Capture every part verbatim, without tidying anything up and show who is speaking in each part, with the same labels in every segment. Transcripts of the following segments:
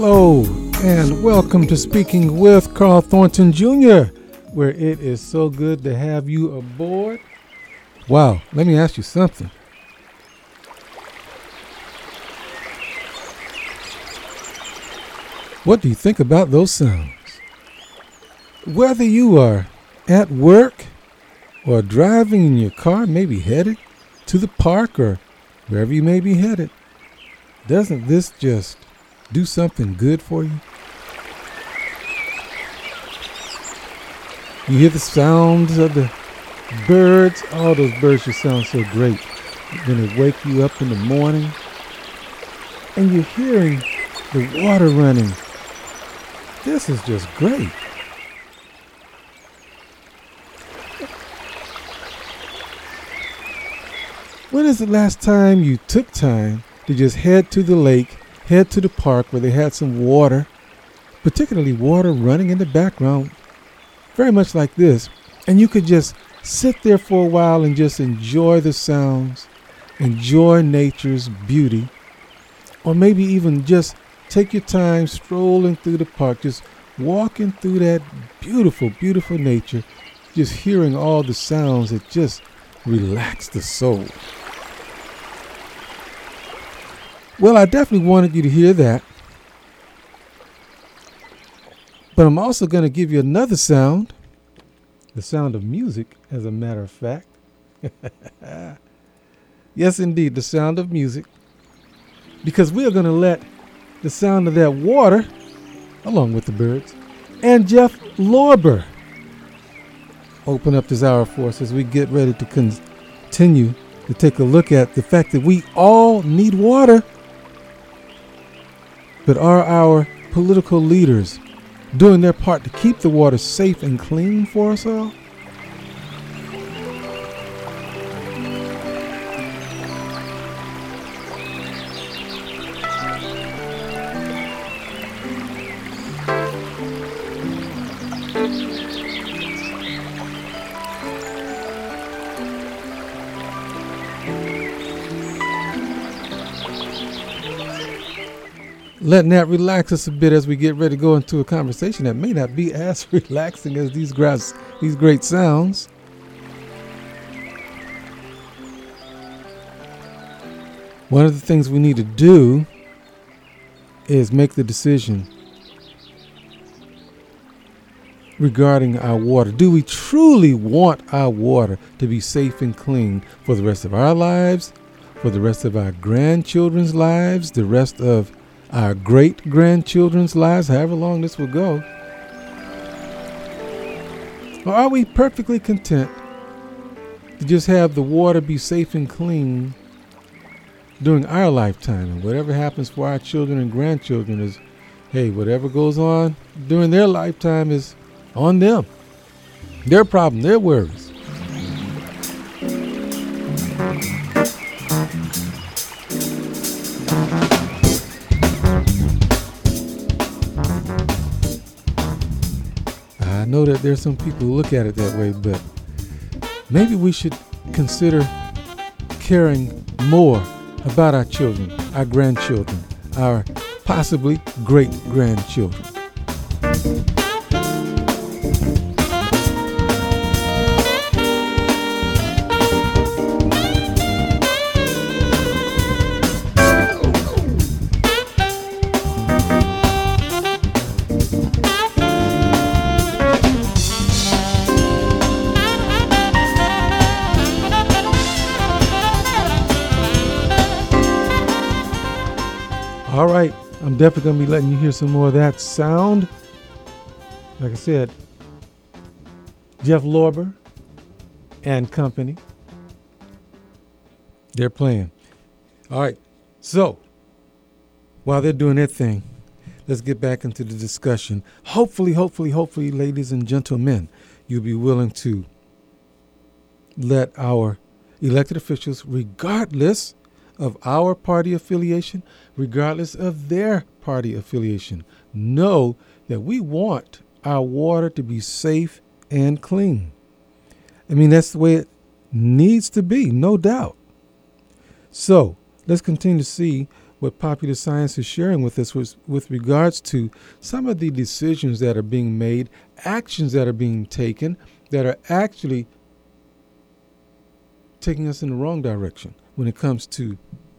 Speaker 1: Hello, and welcome to Speaking with Carl Thornton Junior, where it is so good to have you aboard. Wow, let me ask you something. What do you think about those sounds? Whether you are at work or driving in your car, maybe headed to the park or wherever you may be headed, doesn't this just do something good for you? You hear the sounds of the birds. All those birds just sound so great. Then they wake you up in the morning and you're hearing the water running. This is just great. When is the last time you took time to just head to the lake, head to the park where they had some water, particularly water running in the background, very much like this, and you could just sit there for a while and just enjoy the sounds, enjoy nature's beauty, or maybe even just take your time strolling through the park, just walking through that beautiful, beautiful nature, just hearing all the sounds that just relax the soul. Well, I definitely wanted you to hear that. But I'm also going to give you another sound, the sound of music, as a matter of fact. Yes, indeed, the sound of music. Because we are going to let the sound of that water, along with the birds, and Jeff Lorber open up this hour for us as we get ready to continue to take a look at the fact that we all need water. But are our political leaders doing their part to keep the water safe and clean for us all? Letting that relax us a bit as we get ready to go into a conversation that may not be as relaxing as these grass, these great sounds. One of the things we need to do is make the decision regarding our water. Do we truly want our water to be safe and clean for the rest of our lives, for the rest of our grandchildren's lives, the rest of our great-grandchildren's lives, however long this will go? Or are we perfectly content to just have the water be safe and clean during our lifetime? And whatever happens for our children and grandchildren is, hey, whatever goes on during their lifetime is on them. Their problem, their worries. I know that there's some people who look at it that way, but maybe we should consider caring more about our children, our grandchildren, our possibly great-grandchildren. All right, I'm definitely going to be letting you hear some more of that sound. Like I said, Jeff Lorber and company, they're playing. All right, so while they're doing their thing, let's get back into the discussion. Hopefully, hopefully, hopefully, ladies and gentlemen, you'll be willing to let our elected officials, regardless of our party affiliation, regardless of their party affiliation, know that we want our water to be safe and clean. I mean, that's the way it needs to be, no doubt. So let's continue to see what popular science is sharing with us was with regards to some of the decisions that are being made, actions that are being taken that are actually taking us in the wrong direction when it comes to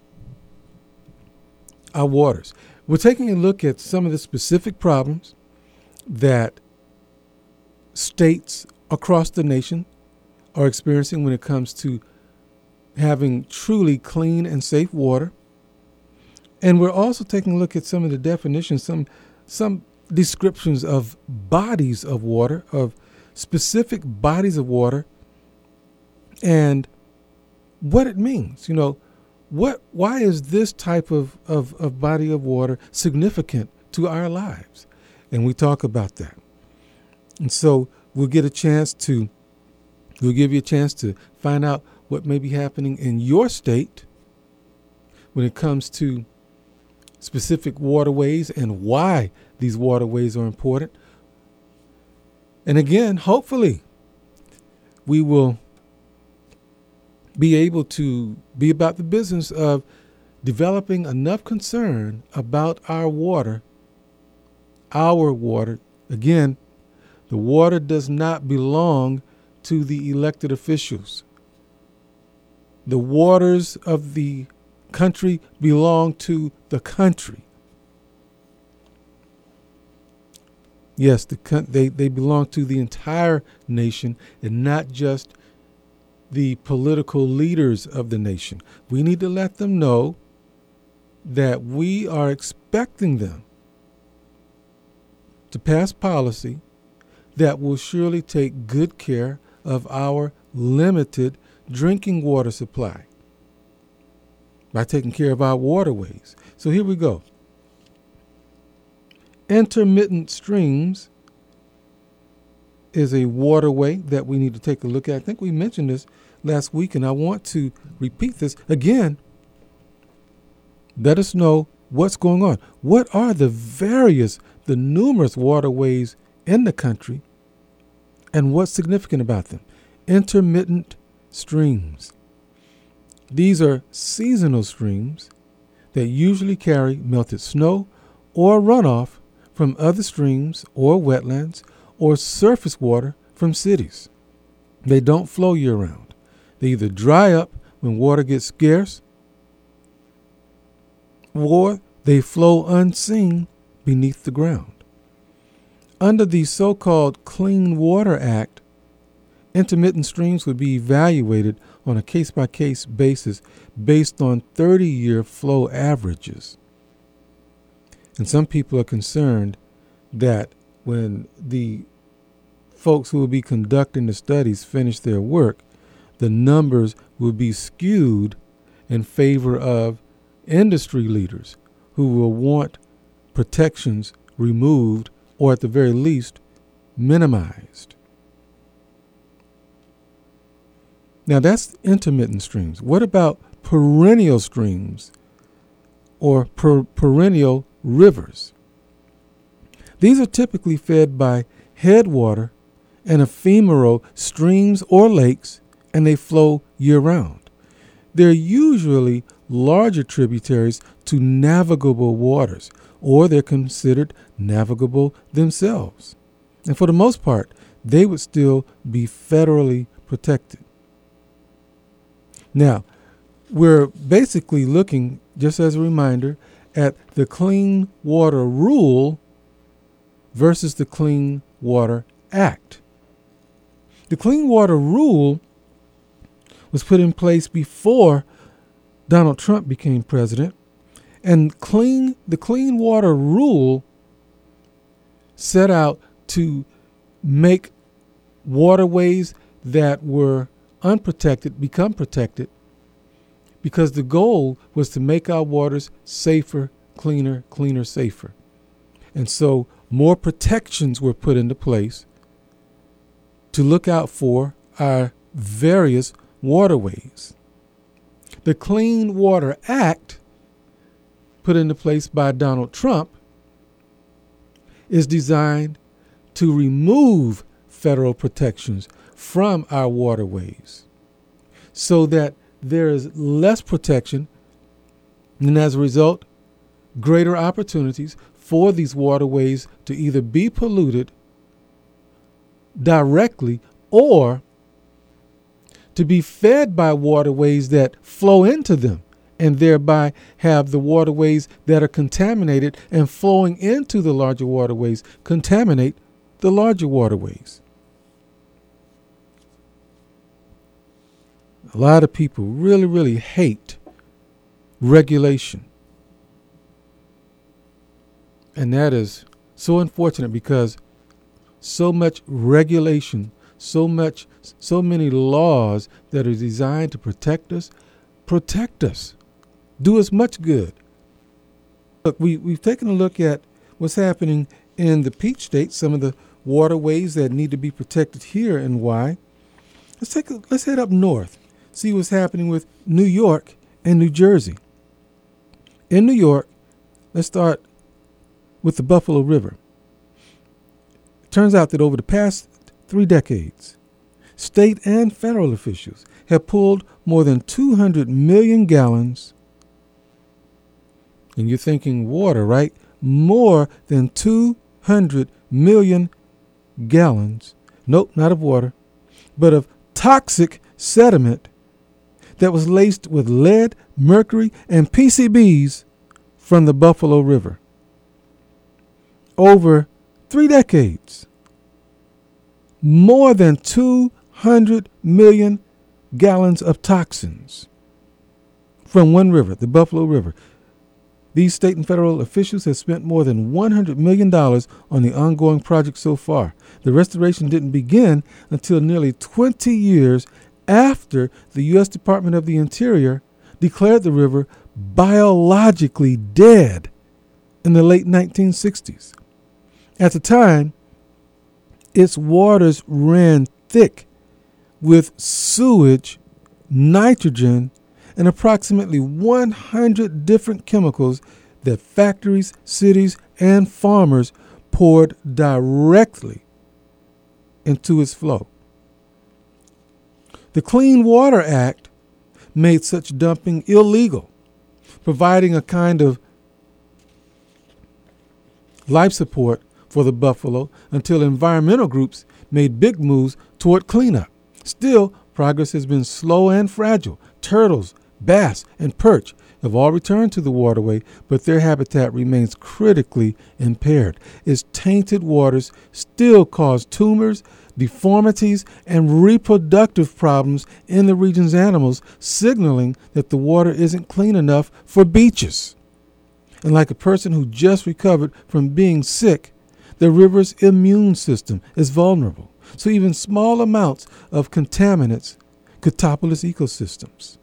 Speaker 1: our waters. We're taking a look at some of the specific problems that states across the nation are experiencing when it comes to having truly clean and safe water. And we're also taking a look at some of the definitions, some some descriptions of bodies of water, of specific bodies of water, and what it means. You know, what why is this type of, of, of body of water significant to our lives? And we talk about that. And so we'll get a chance to, we'll give you a chance to find out what may be happening in your state when it comes to specific waterways and why these waterways are important. And again, hopefully, we will be able to be about the business of developing enough concern about our water, our water. Again, the water does not belong to the elected officials. The waters of the country belong to the country. Yes, the they, they belong to the entire nation and not just the political leaders of the nation. We need to let them know that we are expecting them to pass policy that will surely take good care of our limited drinking water supply by taking care of our waterways. So here we go. Intermittent streams is a waterway that we need to take a look at. I think we mentioned this last week, and I want to repeat this again. Let us know what's going on. What are the various, the numerous waterways in the country, and what's significant about them? Intermittent streams. These are seasonal streams that usually carry melted snow or runoff from other streams or wetlands or surface water from cities. They don't flow year-round. They either dry up when water gets scarce, or they flow unseen beneath the ground. Under the so-called Clean Water Act, intermittent streams would be evaluated on a case-by-case basis based on thirty-year flow averages. And some people are concerned that when the folks who will be conducting the studies finish their work, the numbers will be skewed in favor of industry leaders who will want protections removed or at the very least minimized. Now that's intermittent streams. What about perennial streams or per- perennial rivers? These are typically fed by headwater and ephemeral streams or lakes, and they flow year-round. They're usually larger tributaries to navigable waters, or they're considered navigable themselves. And for the most part, they would still be federally protected. Now, we're basically looking, just as a reminder, at the Clean Water Rule versus the Clean Water Act. The Clean Water Rule was put in place before Donald Trump became president, and clean the Clean Water Rule set out to make waterways that were unprotected become protected, because the goal was to make our waters safer, cleaner, cleaner, safer. And so more protections were put into place to look out for our various waterways. The Clean Water Act, put into place by Donald Trump, is designed to remove federal protections from our waterways so that there is less protection, and as a result, greater opportunities for these waterways to either be polluted directly or to be fed by waterways that flow into them, and thereby have the waterways that are contaminated and flowing into the larger waterways contaminate the larger waterways. A lot of people really, really hate regulation. And that is so unfortunate, because so much regulation, so much, so many laws that are designed to protect us, protect us, do us much good. Look, we, we've taken a look at what's happening in the Peach State, some of the waterways that need to be protected here and why. Let's take a, let's head up north, see what's happening with New York and New Jersey. In New York, let's start with the Buffalo River. It turns out that over the past three decades, state and federal officials have pulled more than two hundred million gallons. And you're thinking water, right? More than two hundred million gallons. Nope, not of water, but of toxic sediment that was laced with lead, mercury, and P C Bs from the Buffalo River. Over three decades, more than two hundred million gallons of toxins from one river, the Buffalo River. These state and federal officials have spent more than one hundred million dollars on the ongoing project so far. The restoration didn't begin until nearly twenty years after the U S Department of the Interior declared the river biologically dead in the late nineteen sixties. At the time, its waters ran thick with sewage, nitrogen, and approximately one hundred different chemicals that factories, cities, and farmers poured directly into its flow. The Clean Water Act made such dumping illegal, providing a kind of life support for the buffalo until environmental groups made big moves toward cleanup. Still, progress has been slow and fragile. Turtles, bass, and perch have all returned to the waterway, but their habitat remains critically impaired. Its tainted waters still cause tumors, deformities, and reproductive problems in the region's animals, signaling that the water isn't clean enough for beaches. And like a person who just recovered from being sick, the river's immune system is vulnerable. So even small amounts of contaminants could topple its ecosystems.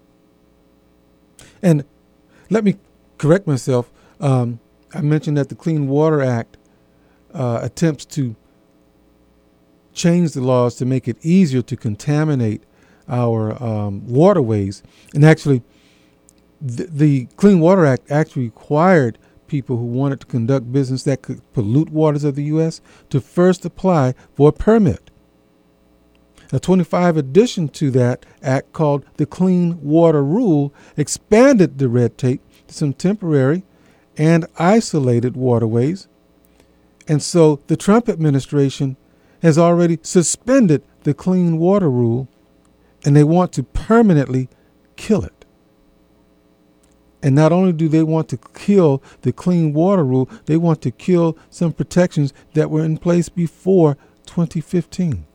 Speaker 1: And let me correct myself. Um, I mentioned that the Clean Water Act uh, attempts to change the laws to make it easier to contaminate our um, waterways. And actually, th- the Clean Water Act actually required people who wanted to conduct business that could pollute waters of the U S to first apply for a permit. A twenty-five addition to that act called the Clean Water Rule expanded the red tape to some temporary and isolated waterways. And so the Trump administration has already suspended the Clean Water Rule, and they want to permanently kill it. And not only do they want to kill the Clean Water Rule, they want to kill some protections that were in place before twenty fifteen.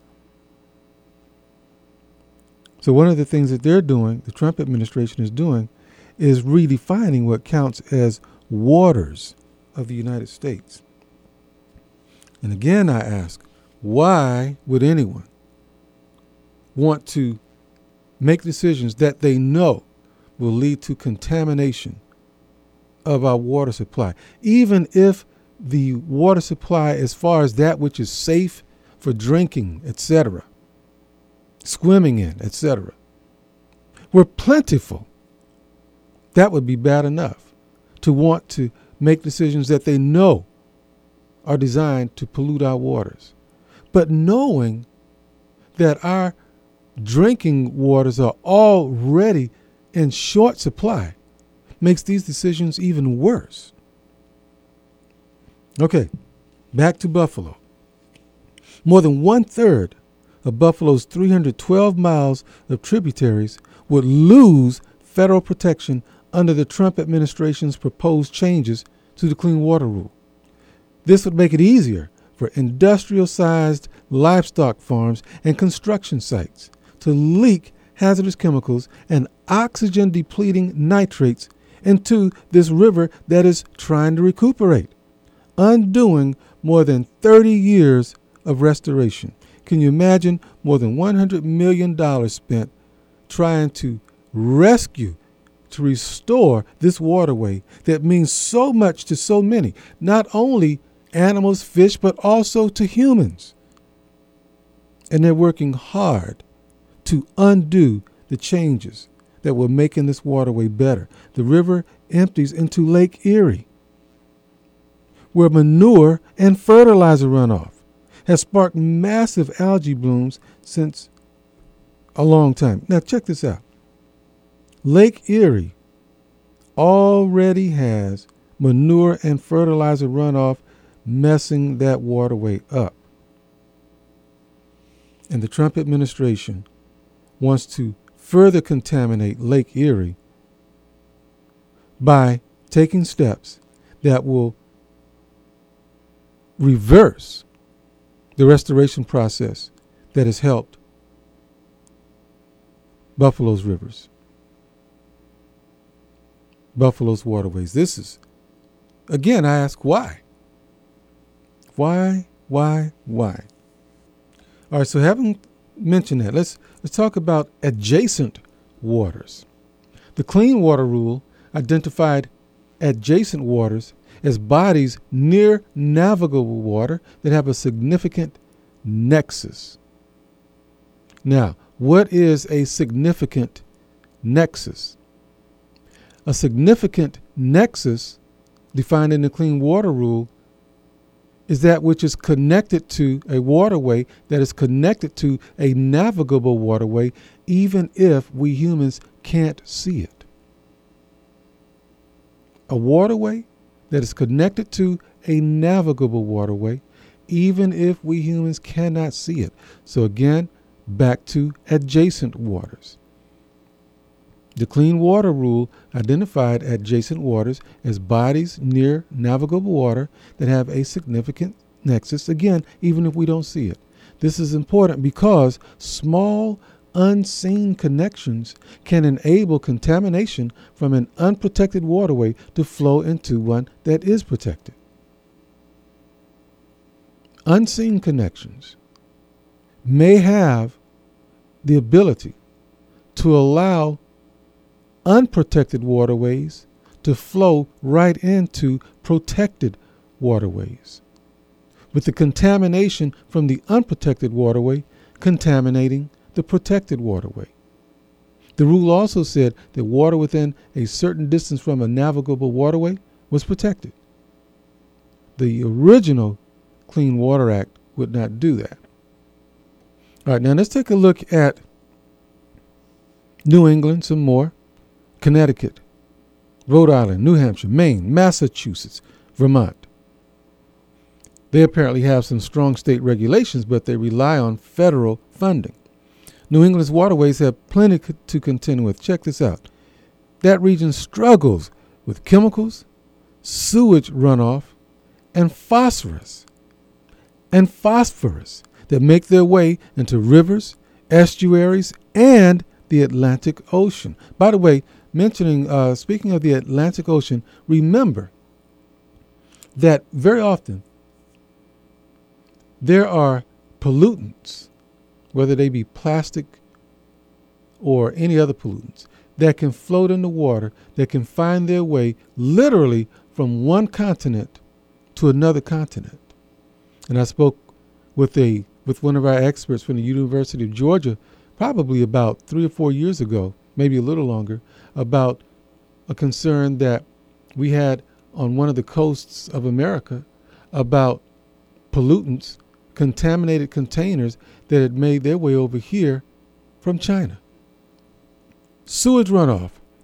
Speaker 1: So one of the things that they're doing, the Trump administration is doing, is redefining what counts as waters of the United States. And again, I ask, why would anyone want to make decisions that they know will lead to contamination of our water supply, even if the water supply, as far as that which is safe for drinking, et cetera, swimming in, et cetera, were plentiful? That would be bad enough to want to make decisions that they know are designed to pollute our waters. But knowing that our drinking waters are already in short supply, makes these decisions even worse. Okay, back to Buffalo. More than one third of Buffalo's three hundred twelve miles of tributaries would lose federal protection under the Trump administration's proposed changes to the Clean Water Rule. This would make it easier for industrial-sized livestock farms and construction sites to leak hazardous chemicals and oxygen-depleting nitrates into this river that is trying to recuperate, undoing more than thirty years of restoration. Can you imagine more than one hundred million dollars spent trying to rescue, to restore this waterway that means so much to so many, not only animals, fish, but also to humans? And they're working hard to undo the changes that were making this waterway better. The river empties into Lake Erie, where manure and fertilizer runoff has sparked massive algae blooms since a long time. Now check this out. Lake Erie already has manure and fertilizer runoff messing that waterway up. And the Trump administration wants to further contaminate Lake Erie by taking steps that will reverse the restoration process that has helped Buffalo's rivers, Buffalo's waterways. This is, again, I ask why? Why, why, why? All right, so having mentioned that, let's let's talk about adjacent waters. The Clean Water Rule identified adjacent waters as bodies near navigable water that have a significant nexus. Now, what is a significant nexus? A significant nexus, defined in the Clean Water Rule, is that which is connected to a waterway that is connected to a navigable waterway, even if we humans can't see it. A waterway that is connected to a navigable waterway, even if we humans cannot see it. So again, back to adjacent waters. The Clean Water Rule identified adjacent waters as bodies near navigable water that have a significant nexus, again, even if we don't see it. This is important because small, unseen connections can enable contamination from an unprotected waterway to flow into one that is protected. Unseen connections may have the ability to allow unprotected waterways to flow right into protected waterways, with the contamination from the unprotected waterway contaminating the protected waterway. The rule also said that water within a certain distance from a navigable waterway was protected. The original Clean Water Act would not do that. All right, now let's take a look at New England some more. Connecticut, Rhode Island, New Hampshire, Maine, Massachusetts, Vermont. They apparently have some strong state regulations, but they rely on federal funding. New England's waterways have plenty to contend with. Check this out. That region struggles with chemicals, sewage runoff, and phosphorus, and phosphorus that make their way into rivers, estuaries, and the Atlantic Ocean. By the way, mentioning, uh, speaking of the Atlantic Ocean, remember that very often there are pollutants, whether they be plastic or any other pollutants, that can float in the water, that can find their way literally from one continent to another continent. And I spoke with a with one of our experts from the University of Georgia probably about three or four years ago, maybe a little longer, about a concern that we had on one of the coasts of America about pollutants, contaminated containers that had made their way over here from China. Sewage runoff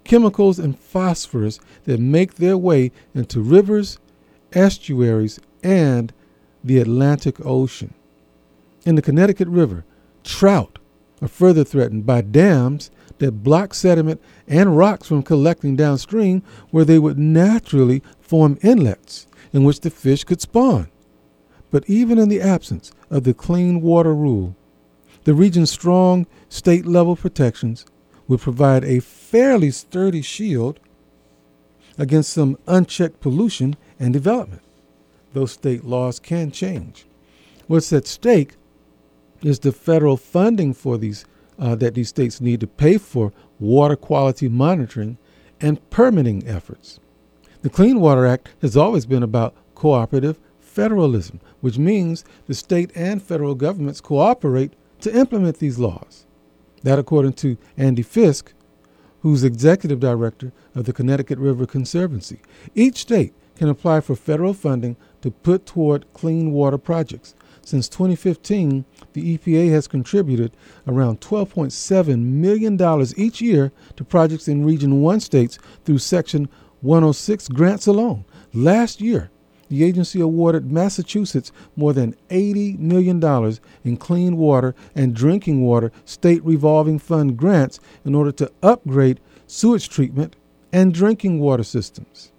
Speaker 1: chemicals and phosphorus that make their way into rivers, estuaries, and the Atlantic Ocean. In the Connecticut River, trout are further threatened by dams that block sediment and rocks from collecting downstream where they would naturally form inlets in which the fish could spawn. But even in the absence of the clean water rule, the region's strong state-level protections would provide a fairly sturdy shield against some unchecked pollution and development. Those state laws can change. What's at stake is the federal funding for these uh, that these states need to pay for water quality monitoring and permitting efforts. The Clean Water Act has always been about cooperative federalism, which means the state and federal governments cooperate to implement these laws. That, according to Andy Fisk, who's executive director of the Connecticut River Conservancy. Each state can apply for federal funding to put toward clean water projects. Since twenty fifteen, the E P A has contributed around twelve point seven million dollars each year to projects in Region one states through Section one oh six grants alone. Last year, the agency awarded Massachusetts more than eighty million dollars in clean water and drinking water state revolving fund grants in order to upgrade sewage treatment and drinking water systems.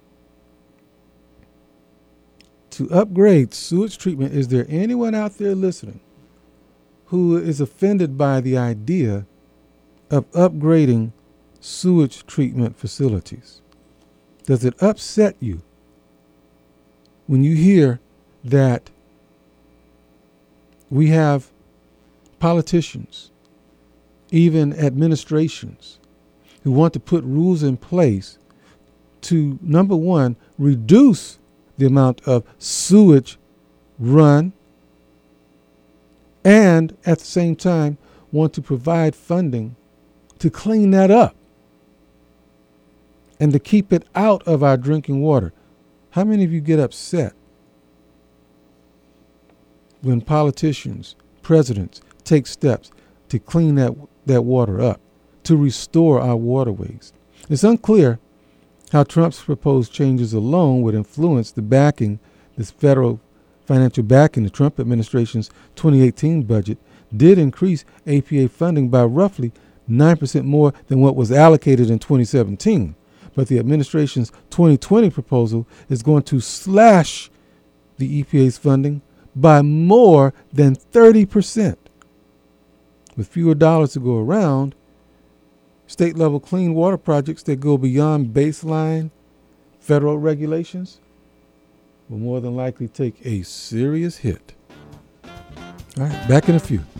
Speaker 1: To upgrade sewage treatment, is there anyone out there listening who is offended by the idea of upgrading sewage treatment facilities? Does it upset you when you hear that we have politicians, even administrations, who want to put rules in place to, number one, reduce the amount of sewage run, and at the same time want to provide funding to clean that up and to keep it out of our drinking water? How many of you get upset when politicians, presidents take steps to clean that, that water up, to restore our waterways? It's unclear how Trump's proposed changes alone would influence the backing, this federal financial backing. The Trump administration's twenty eighteen budget did increase A P A funding by roughly nine percent more than what was allocated in twenty seventeen. But the administration's twenty twenty proposal is going to slash the E P A's funding by more than thirty percent. With fewer dollars to go around, state-level clean water projects that go beyond baseline federal regulations will more than likely take a serious hit. All right, back in a few.